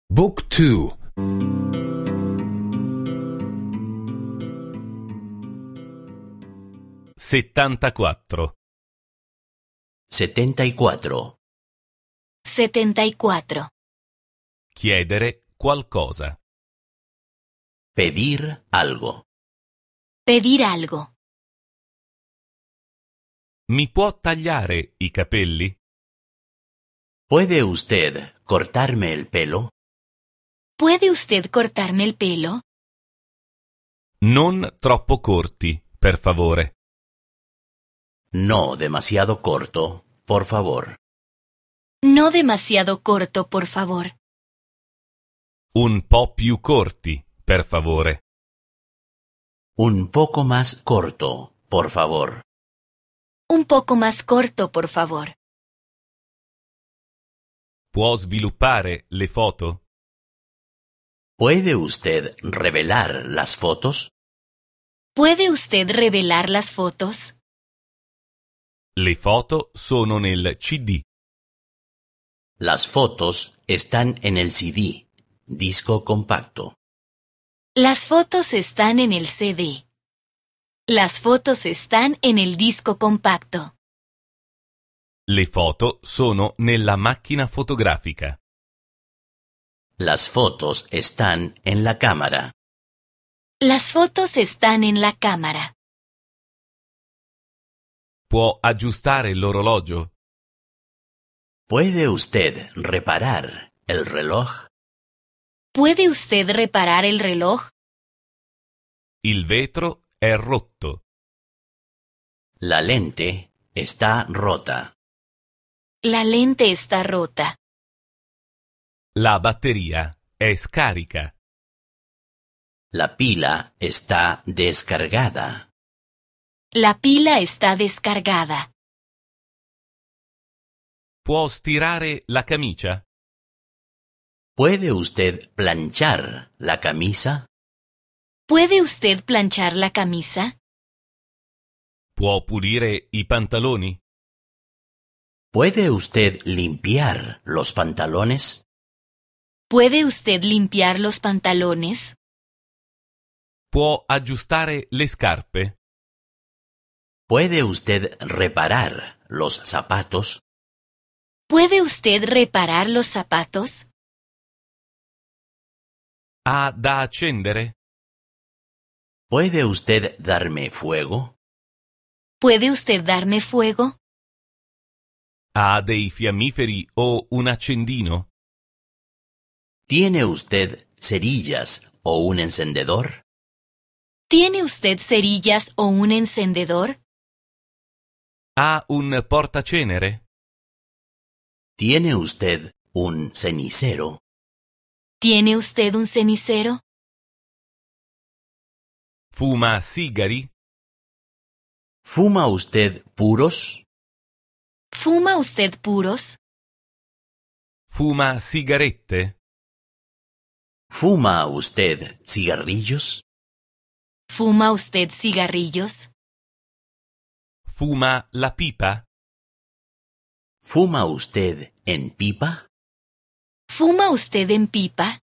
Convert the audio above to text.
Book 2. 74. 74. 74. Chiedere qualcosa. Pedir algo. Pedir algo. Mi può tagliare i capelli? ¿Puede usted cortarme el pelo? ¿Puede usted cortarme el pelo? Non troppo corti, per favore. No demasiado corto, por favor. No demasiado corto, por favor. Un po' più corti, per favore. Un poco más corto, por favor. Un poco más corto, por favor. Può sviluppare le foto? ¿Puede usted revelar las fotos? ¿Puede usted revelar las fotos? Le foto sono nel CD. Las fotos están en el CD, disco compacto. Las fotos están en el CD. Las fotos están en el disco compacto. Le foto sono nella macchina fotografica. Las fotos están en la cámara. Las fotos están en la cámara. Può aggiustare l'orologio? ¿Puede usted reparar el reloj? ¿Puede usted reparar el reloj? Il vetro è rotto. La lente está rota. La lente está rota. La batteria è scarica. La pila está descargada. La pila está descargada. Può stirare la camicia? ¿Puede usted planchar la camisa? ¿Puede usted planchar la camisa? Può pulire i pantaloni? ¿Puede usted limpiar los pantalones? ¿Puede usted limpiar los pantalones? Può aggiustare le scarpe? ¿Puede usted reparar los zapatos? ¿Puede usted reparar los zapatos? Ha da accendere? ¿Puede usted darme fuego? ¿Puede usted darme fuego? Ha dei fiammiferi o un accendino? ¿Tiene usted cerillas o un encendedor? ¿Tiene usted cerillas o un encendedor? Ha un portacenere? ¿Tiene usted un cenicero? ¿Tiene usted un cenicero? Fuma sigari? ¿Fuma usted puros? ¿Fuma usted puros? Fuma sigarette? ¿Fuma usted cigarrillos? ¿Fuma usted cigarrillos? Fuma la pipa? ¿Fuma usted en pipa? ¿Fuma usted en pipa?